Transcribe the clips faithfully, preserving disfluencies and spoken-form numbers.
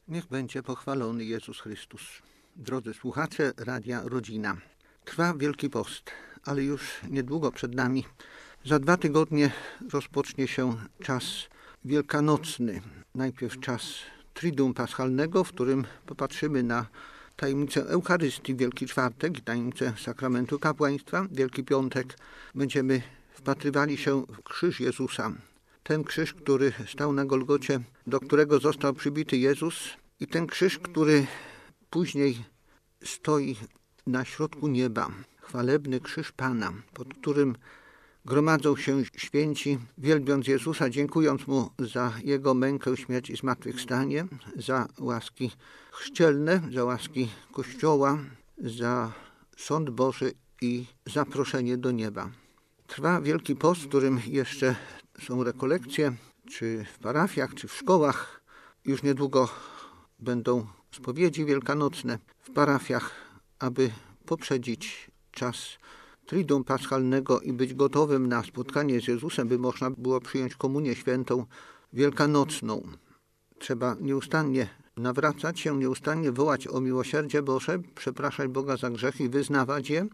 Niech będzie pochwalony Jezus Chrystus. Drodzy słuchacze Radia Rodzina, trwa Wielki Post, ale już niedługo przed nami. Za dwa tygodnie rozpocznie się czas wielkanocny. Najpierw czas Triduum Paschalnego, w którym popatrzymy na tajemnicę Eucharystii, Wielki Czwartek i tajemnicę Sakramentu Kapłaństwa. Wielki Piątek będziemy wpatrywali się w krzyż Jezusa. Ten krzyż, który stał na Golgocie, do którego został przybity Jezus, i ten krzyż, który później stoi na środku nieba. Chwalebny krzyż Pana, pod którym gromadzą się święci, wielbiąc Jezusa, dziękując Mu za Jego mękę, śmierć i zmartwychwstanie, za łaski chrzcielne, za łaski Kościoła, za sąd Boży i zaproszenie do nieba. Trwa Wielki Post, w którym jeszcze są rekolekcje, czy w parafiach, czy w szkołach. Już niedługo będą spowiedzi wielkanocne w parafiach, aby poprzedzić czas Triduum Paschalnego i być gotowym na spotkanie z Jezusem, by można było przyjąć komunię świętą wielkanocną. Trzeba nieustannie nawracać się, nieustannie wołać o miłosierdzie Boże, przepraszać Boga za grzechy i wyznawać je,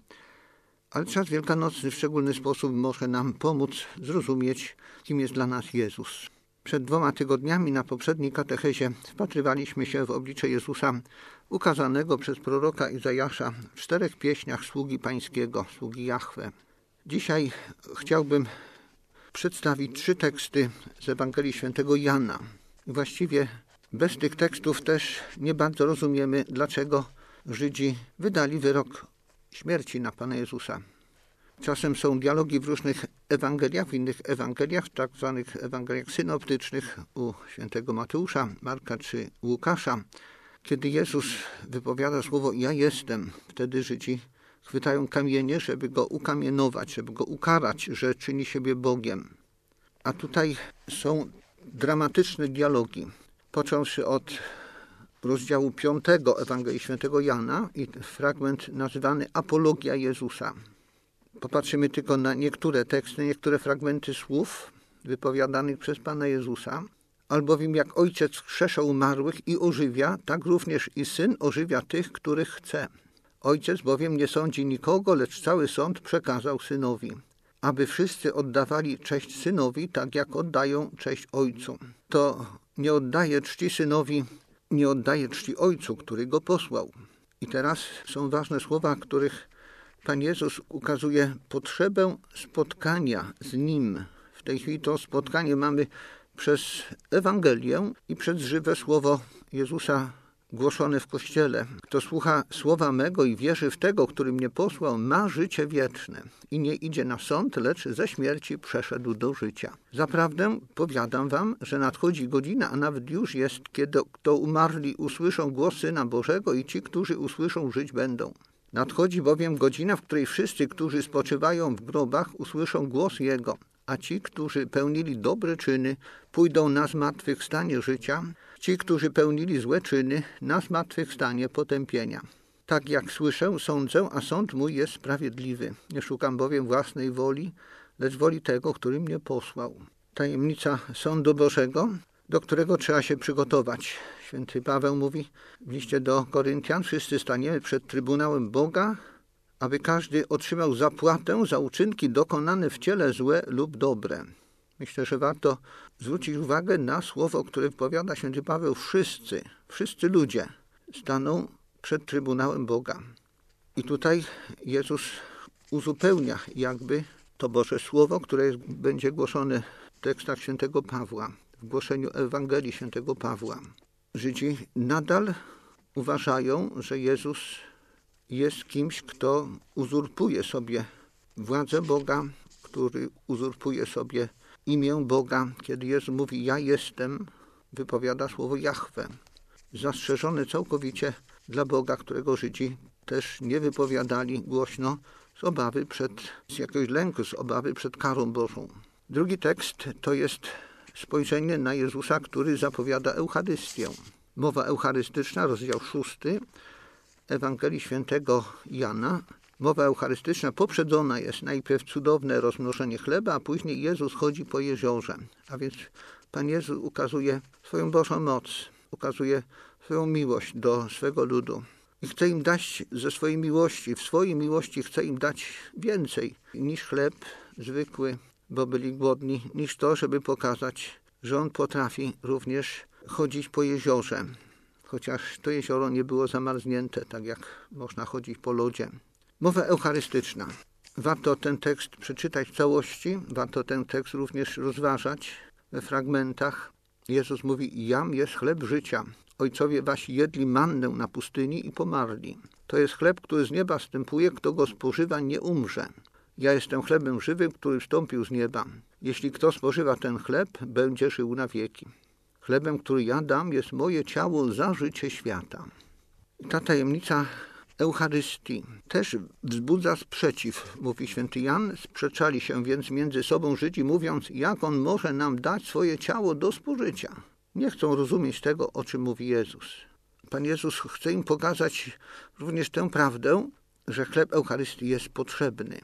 ale czas wielkanocny w szczególny sposób może nam pomóc zrozumieć, kim jest dla nas Jezus. Przed dwoma tygodniami na poprzedniej katechezie wpatrywaliśmy się w oblicze Jezusa ukazanego przez proroka Izajasza w czterech pieśniach sługi Pańskiego, sługi Jahwe. Dzisiaj chciałbym przedstawić trzy teksty z Ewangelii Świętego Jana. Właściwie bez tych tekstów też nie bardzo rozumiemy, dlaczego Żydzi wydali wyrok śmierci na Pana Jezusa. Czasem są dialogi w różnych Ewangeliach, w innych Ewangeliach, tak zwanych Ewangeliach synoptycznych u świętego Mateusza, Marka czy Łukasza. Kiedy Jezus wypowiada słowo ja jestem, wtedy Żydzi chwytają kamienie, żeby go ukamienować, żeby go ukarać, że czyni siebie Bogiem. A tutaj są dramatyczne dialogi, począwszy od rozdziału piątego Ewangelii Świętego Jana i fragment nazywany Apologia Jezusa. Popatrzymy tylko na niektóre teksty, niektóre fragmenty słów wypowiadanych przez Pana Jezusa. Albowiem jak Ojciec wskrzesza umarłych i ożywia, tak również i Syn ożywia tych, których chce. Ojciec bowiem nie sądzi nikogo, lecz cały sąd przekazał Synowi, aby wszyscy oddawali cześć Synowi, tak jak oddają cześć Ojcu. To nie oddaje czci Synowi, nie oddaje czci Ojcu, który go posłał. I teraz są ważne słowa, których Pan Jezus ukazuje potrzebę spotkania z Nim. W tej chwili to spotkanie mamy przez Ewangelię i przez żywe słowo Jezusa głoszone w Kościele. Kto słucha słowa mego i wierzy w tego, który mnie posłał, ma życie wieczne i nie idzie na sąd, lecz ze śmierci przeszedł do życia. Zaprawdę powiadam wam, że nadchodzi godzina, a nawet już jest, kiedy kto umarli usłyszą głos Syna Bożego i ci, którzy usłyszą, żyć będą. Nadchodzi bowiem godzina, w której wszyscy, którzy spoczywają w grobach, usłyszą głos Jego, a ci, którzy pełnili dobre czyny, pójdą na zmartwychwstanie życia, ci, którzy pełnili złe czyny, na zmartwychwstanie potępienia. Tak jak słyszę, sądzę, a sąd mój jest sprawiedliwy. Nie szukam bowiem własnej woli, lecz woli tego, który mnie posłał. Tajemnica sądu Bożego, do którego trzeba się przygotować. Święty Paweł mówi w liście do Koryntian, wszyscy staniemy przed Trybunałem Boga, aby każdy otrzymał zapłatę za uczynki dokonane w ciele złe lub dobre. Myślę, że warto zwrócić uwagę na słowo, które wypowiada święty Paweł. Wszyscy, wszyscy ludzie staną przed Trybunałem Boga. I tutaj Jezus uzupełnia jakby to Boże Słowo, które jest, będzie głoszone w tekstach świętego Pawła, w głoszeniu Ewangelii świętego Pawła. Żydzi nadal uważają, że Jezus jest kimś, kto uzurpuje sobie władzę Boga, który uzurpuje sobie imię Boga. Kiedy Jezus mówi ja jestem, wypowiada słowo Jahwe. Zastrzeżone całkowicie dla Boga, którego Żydzi też nie wypowiadali głośno z obawy przed, z jakiegoś lęku, z obawy przed karą Bożą. Drugi tekst to jest spojrzenie na Jezusa, który zapowiada Eucharystię. Mowa eucharystyczna, rozdział szósty Ewangelii Świętego Jana. Mowa eucharystyczna poprzedzona jest najpierw cudowne rozmnożenie chleba, a później Jezus chodzi po jeziorze. A więc Pan Jezus ukazuje swoją Bożą moc, ukazuje swoją miłość do swego ludu. I chce im dać ze swojej miłości, w swojej miłości chce im dać więcej niż chleb zwykły, bo byli głodni, niż to, żeby pokazać, że On potrafi również chodzić po jeziorze. Chociaż to jezioro nie było zamarznięte, tak jak można chodzić po lodzie. Mowa eucharystyczna. Warto ten tekst przeczytać w całości, warto ten tekst również rozważać we fragmentach. Jezus mówi, jam jest chleb życia. Ojcowie wasi jedli mannę na pustyni i pomarli. To jest chleb, który z nieba wstępuje, kto go spożywa, nie umrze. Ja jestem chlebem żywym, który wstąpił z nieba. Jeśli kto spożywa ten chleb, będzie żył na wieki. Chlebem, który ja dam, jest moje ciało za życie świata. I ta tajemnica Eucharystii też wzbudza sprzeciw, mówi święty Jan. Sprzeczali się więc między sobą Żydzi, mówiąc, jak on może nam dać swoje ciało do spożycia. Nie chcą rozumieć tego, o czym mówi Jezus. Pan Jezus chce im pokazać również tę prawdę, że chleb Eucharystii jest potrzebny.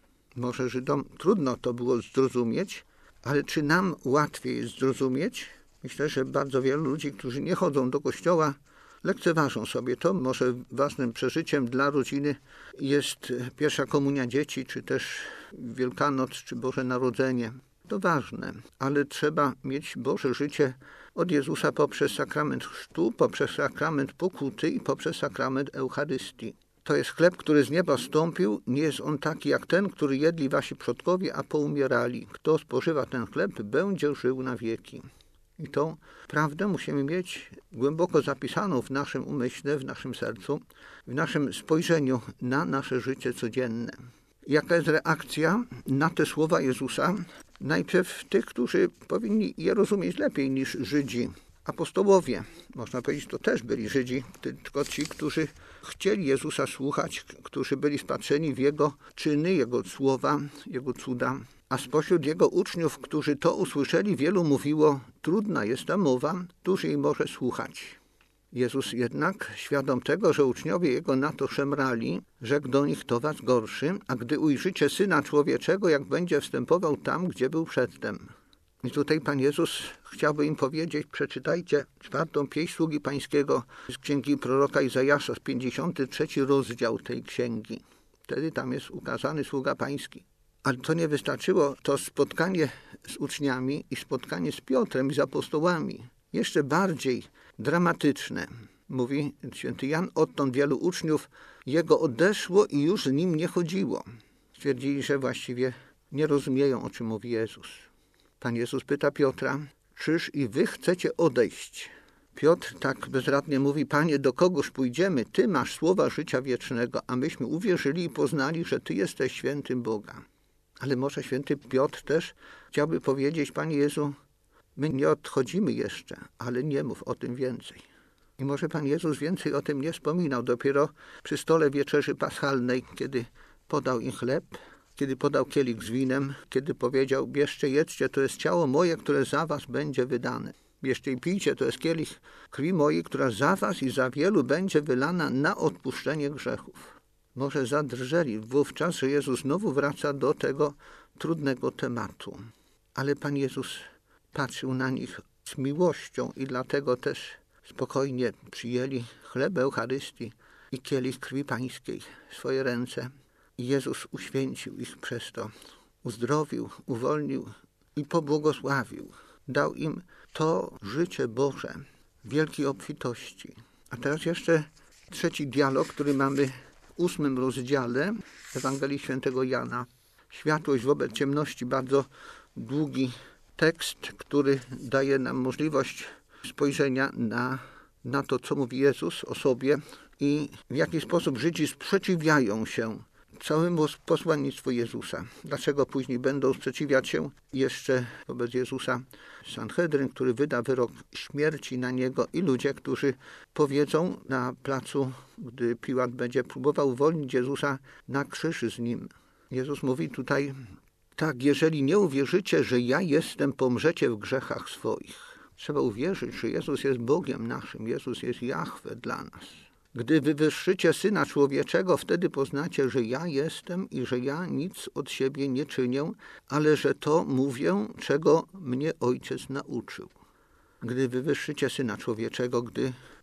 Może Żydom trudno to było zrozumieć, ale czy nam łatwiej jest zrozumieć? Myślę, że bardzo wielu ludzi, którzy nie chodzą do kościoła, lekceważą sobie to. Może ważnym przeżyciem dla rodziny jest pierwsza komunia dzieci, czy też Wielkanoc, czy Boże Narodzenie. To ważne, ale trzeba mieć Boże życie od Jezusa poprzez sakrament chrztu, poprzez sakrament pokuty i poprzez sakrament Eucharystii. To jest chleb, który z nieba stąpił. Nie jest on taki jak ten, który jedli wasi przodkowie, a poumierali. Kto spożywa ten chleb, będzie żył na wieki. I tą prawdę musimy mieć głęboko zapisaną w naszym umyśle, w naszym sercu, w naszym spojrzeniu na nasze życie codzienne. Jaka jest reakcja na te słowa Jezusa? Najpierw tych, którzy powinni je rozumieć lepiej niż Żydzi. Apostołowie, można powiedzieć, to też byli Żydzi, tylko ci, którzy chcieli Jezusa słuchać, którzy byli wpatrzeni w Jego czyny, Jego słowa, Jego cuda. A spośród Jego uczniów, którzy to usłyszeli, wielu mówiło, trudna jest ta mowa, któż jej może słuchać. Jezus jednak, świadom tego, że uczniowie Jego na to szemrali, rzekł do nich, to was gorszy, a gdy ujrzycie Syna Człowieczego, jak będzie wstępował tam, gdzie był przedtem. I tutaj Pan Jezus chciałby im powiedzieć, przeczytajcie czwartą pieśń Sługi Pańskiego z księgi proroka Izajasza, z pięćdziesiąty trzeci rozdział tej księgi. Wtedy tam jest ukazany Sługa Pański. Ale to nie wystarczyło, to spotkanie z uczniami i spotkanie z Piotrem i z apostołami. Jeszcze bardziej dramatyczne. Mówi święty Jan, odtąd wielu uczniów Jego odeszło i już z Nim nie chodziło. Stwierdzili, że właściwie nie rozumieją, o czym mówi Jezus. Pan Jezus pyta Piotra, czyż i wy chcecie odejść? Piotr tak bezradnie mówi, Panie, do kogoż pójdziemy? Ty masz słowa życia wiecznego, a myśmy uwierzyli i poznali, że Ty jesteś świętym Boga. Ale może święty Piotr też chciałby powiedzieć, Panie Jezu, my nie odchodzimy jeszcze, ale nie mów o tym więcej. I może Pan Jezus więcej o tym nie wspominał. Dopiero przy stole wieczerzy paschalnej, kiedy podał im chleb, kiedy podał kielich z winem, kiedy powiedział, bierzcie, jedzcie, to jest ciało moje, które za was będzie wydane. Bierzcie i pijcie, to jest kielich krwi mojej, która za was i za wielu będzie wylana na odpuszczenie grzechów. Może zadrżeli wówczas, że Jezus znowu wraca do tego trudnego tematu. Ale Pan Jezus patrzył na nich z miłością i dlatego też spokojnie przyjęli chleb Eucharystii i kielich krwi pańskiej w swoje ręce. I Jezus uświęcił ich przez to, uzdrowił, uwolnił i pobłogosławił. Dał im to życie Boże w wielkiej obfitości. A teraz jeszcze trzeci dialog, który mamy w ósmym rozdziale Ewangelii Świętego Jana. Światłość wobec ciemności, bardzo długi tekst, który daje nam możliwość spojrzenia na, na to, co mówi Jezus o sobie i w jaki sposób Żydzi sprzeciwiają się całemu posłannictwu Jezusa. Dlaczego później będą sprzeciwiać się jeszcze wobec Jezusa Sanhedryn, który wyda wyrok śmierci na Niego i ludzie, którzy powiedzą na placu, gdy Piłat będzie próbował uwolnić Jezusa, na krzyż z Nim. Jezus mówi tutaj, tak, jeżeli nie uwierzycie, że ja jestem, pomrzecie w grzechach swoich. Trzeba uwierzyć, że Jezus jest Bogiem naszym, Jezus jest Jahwe dla nas. Gdy wywyższycie Syna Człowieczego, wtedy poznacie, że ja jestem i że ja nic od siebie nie czynię, ale że to mówię, czego mnie Ojciec nauczył. Gdy wywyższycie Syna Człowieczego, gdy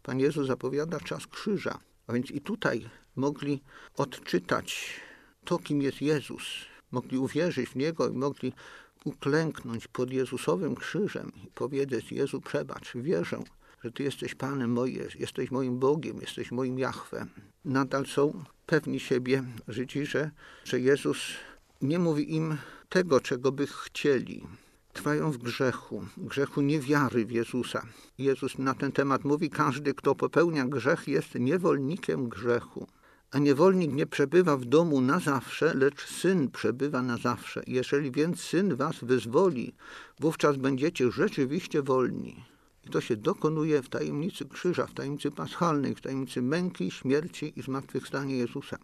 Pan Jezus zapowiada czas krzyża. A więc i tutaj mogli odczytać to, kim jest Jezus. Mogli uwierzyć w Niego i mogli uklęknąć pod Jezusowym krzyżem i powiedzieć: Jezu, przebacz, wierzę, że Ty jesteś Panem moim, jesteś moim Bogiem, jesteś moim Jahwe. Nadal są pewni siebie Żydzi, że, że Jezus nie mówi im tego, czego by chcieli. Trwają w grzechu, grzechu niewiary w Jezusa. Jezus na ten temat mówi: każdy, kto popełnia grzech, jest niewolnikiem grzechu. A niewolnik nie przebywa w domu na zawsze, lecz Syn przebywa na zawsze. Jeżeli więc Syn was wyzwoli, wówczas będziecie rzeczywiście wolni. I to się dokonuje w tajemnicy krzyża, w tajemnicy paschalnej, w tajemnicy męki, śmierci i zmartwychwstania Jezusa.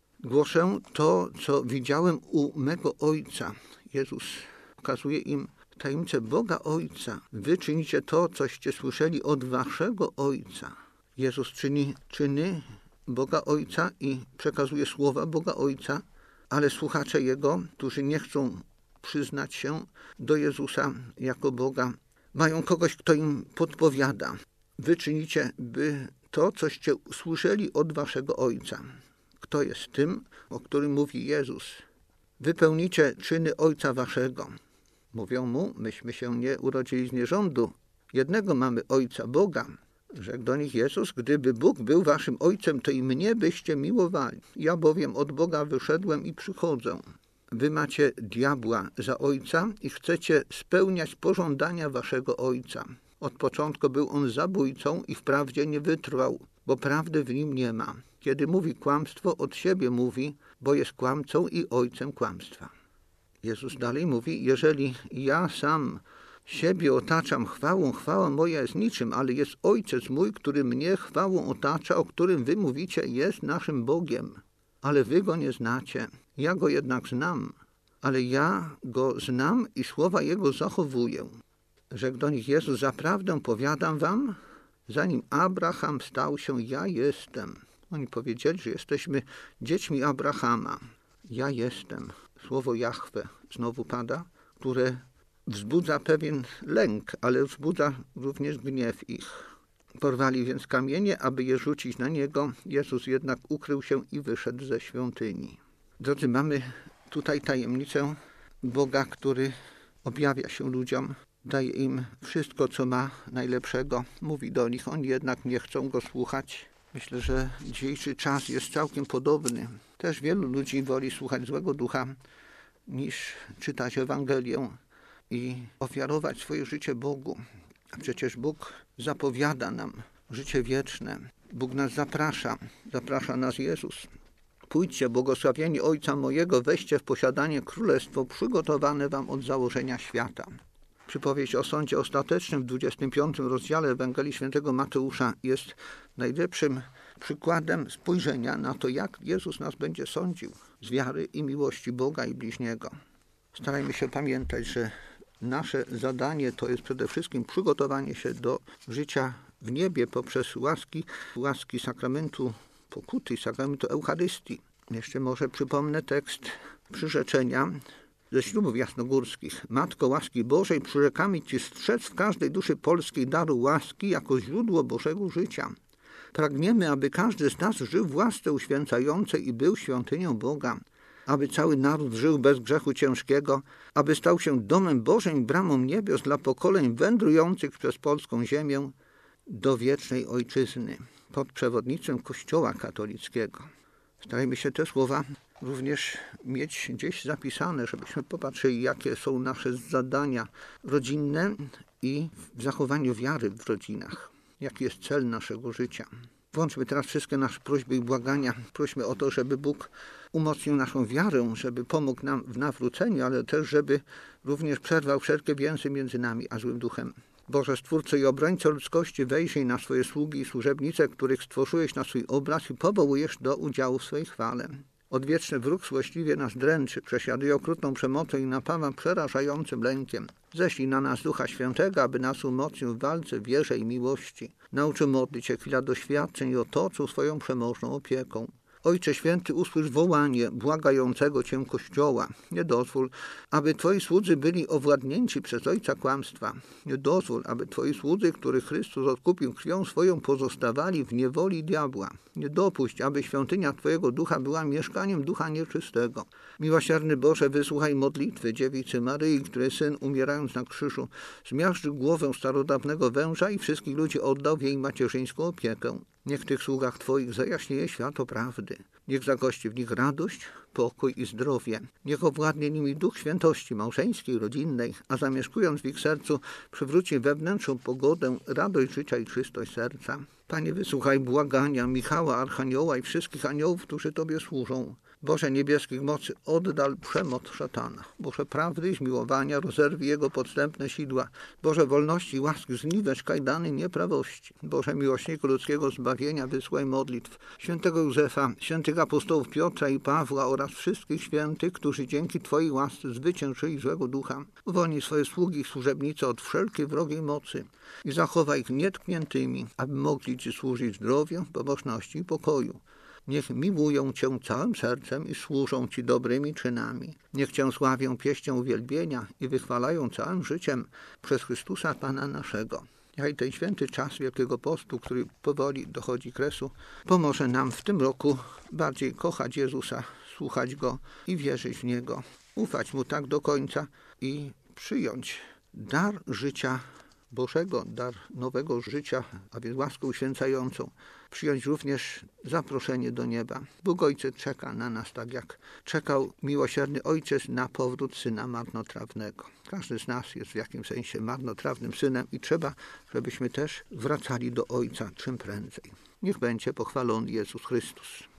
Głoszę to, co widziałem u mego Ojca. Jezus pokazuje im tajemnicę Boga Ojca. Wy czynicie to, coście słyszeli od waszego Ojca. Jezus czyni czyny Boga Ojca i przekazuje słowa Boga Ojca, ale słuchacze Jego, którzy nie chcą przyznać się do Jezusa jako Boga, mają kogoś, kto im podpowiada. Wy czynicie by to, coście słyszeli od waszego Ojca. Kto jest tym, o którym mówi Jezus? Wypełnicie czyny Ojca waszego. Mówią mu: myśmy się nie urodzili z nierządu. Jednego mamy Ojca, Boga. Rzekł do nich Jezus: gdyby Bóg był waszym Ojcem, to i mnie byście miłowali. Ja bowiem od Boga wyszedłem i przychodzę. Wy macie diabła za ojca i chcecie spełniać pożądania waszego ojca. Od początku był on zabójcą i wprawdzie nie wytrwał, bo prawdy w nim nie ma. Kiedy mówi kłamstwo, od siebie mówi, bo jest kłamcą i ojcem kłamstwa. Jezus dalej mówi: jeżeli ja sam siebie otaczam chwałą, chwała moja jest niczym, ale jest Ojciec mój, który mnie chwałą otacza, o którym wy mówicie, jest naszym Bogiem. Ale wy go nie znacie. Ja go jednak znam, ale ja go znam i słowa jego zachowuję. Rzekł do nich Jezus: zaprawdę powiadam wam, zanim Abraham stał się, ja jestem. Oni powiedzieli, że jesteśmy dziećmi Abrahama. Ja jestem. Słowo Jahwe znowu pada, które wzbudza pewien lęk, ale wzbudza również gniew ich. Porwali więc kamienie, aby je rzucić na niego. Jezus jednak ukrył się i wyszedł ze świątyni. Drodzy, mamy tutaj tajemnicę Boga, który objawia się ludziom, daje im wszystko, co ma najlepszego. Mówi do nich, oni jednak nie chcą go słuchać. Myślę, że dzisiejszy czas jest całkiem podobny. Też wielu ludzi woli słuchać złego ducha, niż czytać Ewangelię i ofiarować swoje życie Bogu. A przecież Bóg zapowiada nam życie wieczne. Bóg nas zaprasza, zaprasza nas Jezus. Pójdźcie, błogosławieni Ojca mojego, weźcie w posiadanie królestwo przygotowane wam od założenia świata. Przypowieść o sądzie ostatecznym w dwudziestym piątym rozdziale Ewangelii Świętego Mateusza jest najlepszym przykładem spojrzenia na to, jak Jezus nas będzie sądził z wiary i miłości Boga i bliźniego. Starajmy się pamiętać, że nasze zadanie to jest przede wszystkim przygotowanie się do życia w niebie poprzez łaski, łaski sakramentu pokuty, sakramentu Eucharystii. Jeszcze może przypomnę tekst przyrzeczenia ze ślubów jasnogórskich. Matko łaski Bożej, przyrzekamy Ci strzec w każdej duszy polskiej daru łaski jako źródło Bożego życia. Pragniemy, aby każdy z nas żył w łasce uświęcającej i był świątynią Boga, aby cały naród żył bez grzechu ciężkiego, aby stał się domem Bożym, bramą niebios dla pokoleń wędrujących przez polską ziemię do wiecznej ojczyzny, pod przewodnictwem Kościoła katolickiego. Starajmy się te słowa również mieć gdzieś zapisane, żebyśmy popatrzyli, jakie są nasze zadania rodzinne i w zachowaniu wiary w rodzinach. Jaki jest cel naszego życia. Włączmy teraz wszystkie nasze prośby i błagania. Prośmy o to, żeby Bóg umocnił naszą wiarę, żeby pomógł nam w nawróceniu, ale też, żeby również przerwał wszelkie więzy między nami a złym duchem. Boże, Stwórco i Obrońco ludzkości, wejrzyj na swoje sługi i służebnice, których stworzyłeś na swój obraz i powołujesz do udziału w swojej chwale. Odwieczny wróg złośliwie nas dręczy, przesiaduje okrutną przemocą i napawa przerażającym lękiem. Ześlij na nas Ducha Świętego, aby nas umocnił w walce, wierze i miłości. Nauczył modlić się chwila doświadczeń i otoczył swoją przemożną opieką. Ojcze Święty, usłysz wołanie błagającego Cię Kościoła. Nie dozwól, aby Twoi słudzy byli owładnięci przez ojca kłamstwa. Nie dozwól, aby Twoi słudzy, których Chrystus odkupił krwią swoją, pozostawali w niewoli diabła. Nie dopuść, aby świątynia Twojego ducha była mieszkaniem ducha nieczystego. Miłosierny Boże, wysłuchaj modlitwy dziewicy Maryi, której Syn, umierając na krzyżu, zmiażdżył głowę starodawnego węża i wszystkich ludzi oddał w jej macierzyńską opiekę. Niech w tych sługach Twoich zajaśnieje światło prawdy. Niech zagości w nich radość, pokój i zdrowie. Niech owładnie nimi duch świętości małżeńskiej, rodzinnej, a zamieszkując w ich sercu przywróci wewnętrzną pogodę, radość życia i czystość serca. Panie, wysłuchaj błagania Michała, Archanioła i wszystkich aniołów, którzy Tobie służą. Boże niebieskich mocy, oddal przemoc szatana. Boże prawdy i zmiłowania, rozerwij jego podstępne sidła. Boże wolności i łaski, zniwecz kajdany nieprawości. Boże miłośniku ludzkiego zbawienia, wysłaj modlitw świętego Józefa, świętych apostołów Piotra i Pawła oraz wszystkich świętych, którzy dzięki Twojej łasce zwyciężyli złego ducha. Uwolnij swoje sługi i służebnice od wszelkiej wrogiej mocy i zachowaj ich nietkniętymi, aby mogli Ci służyć zdrowiu, pobożności i pokoju. Niech miłują Cię całym sercem i służą Ci dobrymi czynami. Niech Cię sławią pieśnią uwielbienia i wychwalają całym życiem przez Chrystusa Pana naszego. Niechaj ten święty czas Wielkiego Postu, który powoli dochodzi kresu, pomoże nam w tym roku bardziej kochać Jezusa, słuchać Go i wierzyć w Niego, ufać Mu tak do końca i przyjąć dar życia Bożego, dar nowego życia, a więc łaskę uświęcającą, przyjąć również zaproszenie do nieba. Bóg Ojciec czeka na nas tak, jak czekał miłosierny Ojciec na powrót Syna marnotrawnego. Każdy z nas jest w jakimś sensie marnotrawnym synem i trzeba, żebyśmy też wracali do Ojca czym prędzej. Niech będzie pochwalony Jezus Chrystus.